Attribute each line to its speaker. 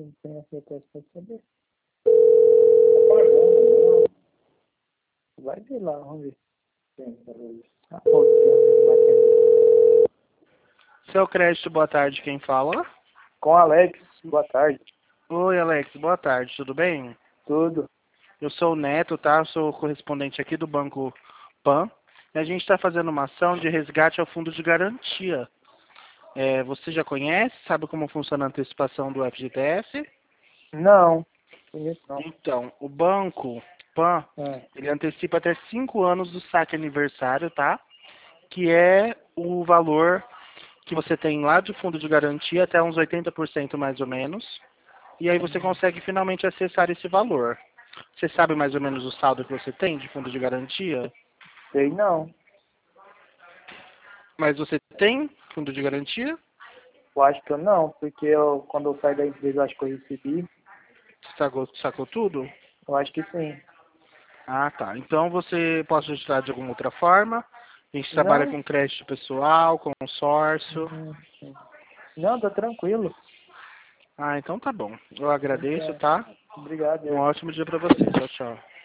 Speaker 1: tem a certeza, pode saber. Vai ver lá, vamos ver. Ah, pô, vai atender.
Speaker 2: Seu crédito, boa tarde, quem fala?
Speaker 1: Com Alex, boa tarde.
Speaker 2: Oi, Alex, boa tarde, tudo bem?
Speaker 1: Tudo.
Speaker 2: Eu sou o Neto, tá? Eu sou correspondente aqui do Banco Pan. E a gente está fazendo uma ação de resgate ao fundo de garantia. Você já conhece? Sabe como funciona a antecipação do FGTS?
Speaker 1: Não, conheço não.
Speaker 2: Então, o Banco Pan, ele antecipa até 5 anos do saque aniversário, tá? Que é o valor que você tem lá de fundo de garantia, até uns 80% mais ou menos. E aí você consegue finalmente acessar esse valor. Você sabe mais ou menos o saldo que você tem de fundo de garantia?
Speaker 1: Sei não.
Speaker 2: Mas você tem fundo de garantia?
Speaker 1: Eu acho que eu não, porque quando eu saí da empresa, eu acho que eu recebi.
Speaker 2: Sacou tudo?
Speaker 1: Eu acho que sim.
Speaker 2: Ah, tá. Então você pode ajudar de alguma outra forma? A gente trabalha
Speaker 1: Não.
Speaker 2: com crédito pessoal, consórcio.
Speaker 1: Não, tá tranquilo.
Speaker 2: Ah, então tá bom. Eu agradeço,
Speaker 1: Então,
Speaker 2: tá?
Speaker 1: obrigado.
Speaker 2: Um ótimo dia pra você. Tchau, tchau.